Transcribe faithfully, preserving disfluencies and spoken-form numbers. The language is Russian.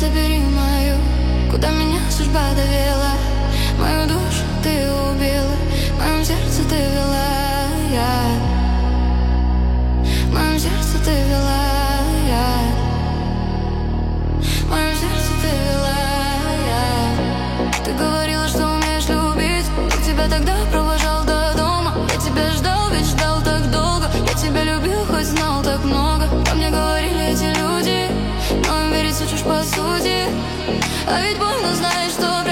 забери мою. Куда меня судьба довела? Мою душу ты убила, в моем сердце ты вела я. В моем сердце ты вела я. В моем сердце ты вела я. Ты говорила, что умеешь любить, я тебя тогда провожал до дома. Я тебя ждал, ведь ждал так долго. Я тебя любил, хоть знал так много. Ко мне говорили эти люди, но им верить учишь по сути. А ведь больно, знаешь, что